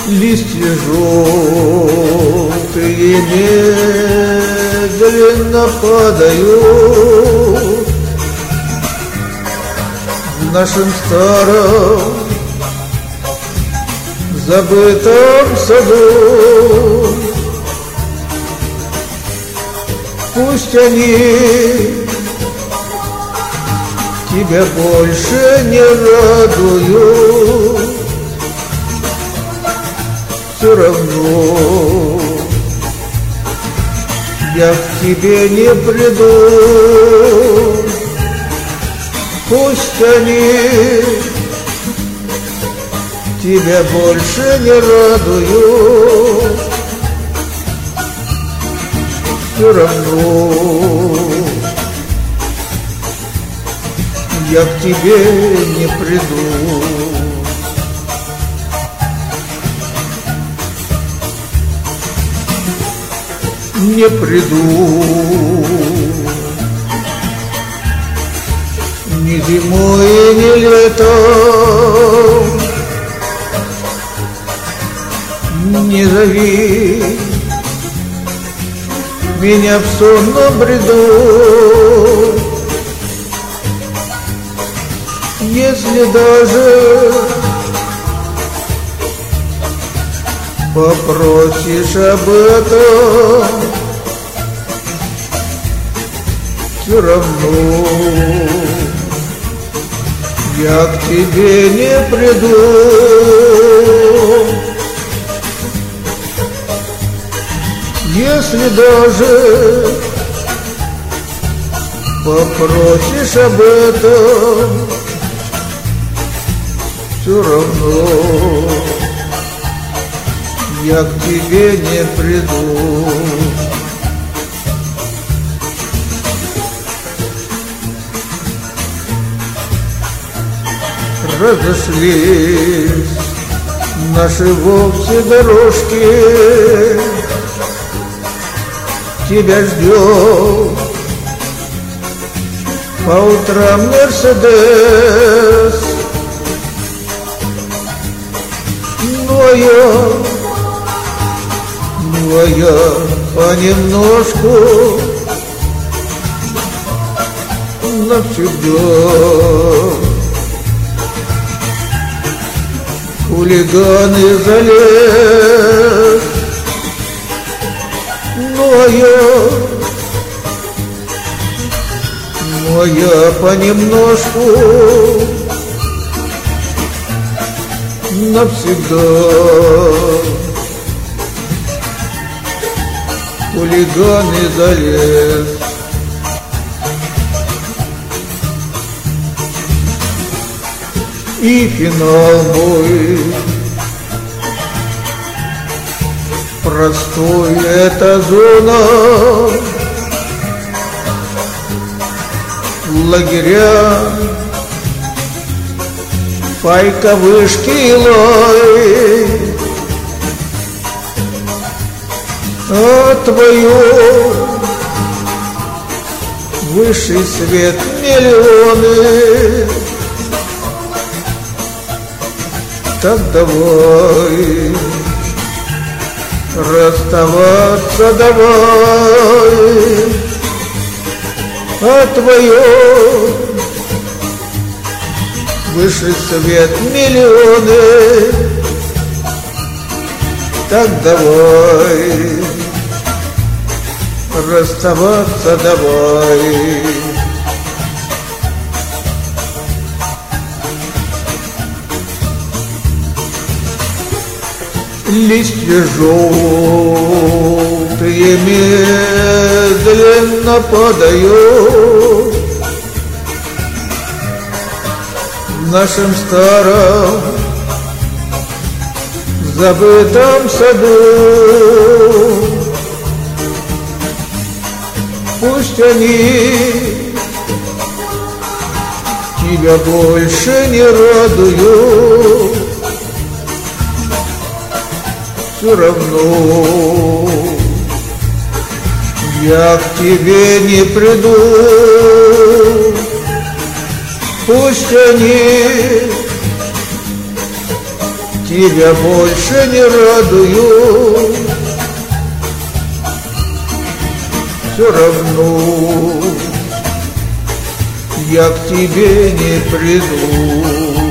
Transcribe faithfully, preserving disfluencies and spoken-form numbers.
Листья желтые медленно падают в нашем старом забытом саду. Пусть они тебя больше не радуют, все равно я к тебе не приду. Пусть они тебя больше не радуют, все равно я к тебе не приду. Не приду ни зимой, ни летом, не зови меня в сонном бреду. Если даже попросишь об этом, все равно я к тебе не приду. Если даже попросишь об этом, все равно я к тебе не приду. Разошлись наши вовсе дорожки, тебя ждет по утрам Мерседес. Ну а я, ну а я понемножку навсегда хулиганы залез. Ну а я, ну а я понемножку навсегда хулиганы залез. И финал мой простой, это зона лагеря, пайка, вышки и лай. А твое высший свет миллионы. Так давай расставаться, давай, а твое высший свет миллионы. Так давай расставаться, давай. Листья желтые медленно падают в нашем старом забытом саду. Пусть они тебя больше не радуют, все равно я к тебе не приду. Пусть они тебя больше не радую, все равно я к тебе не приду.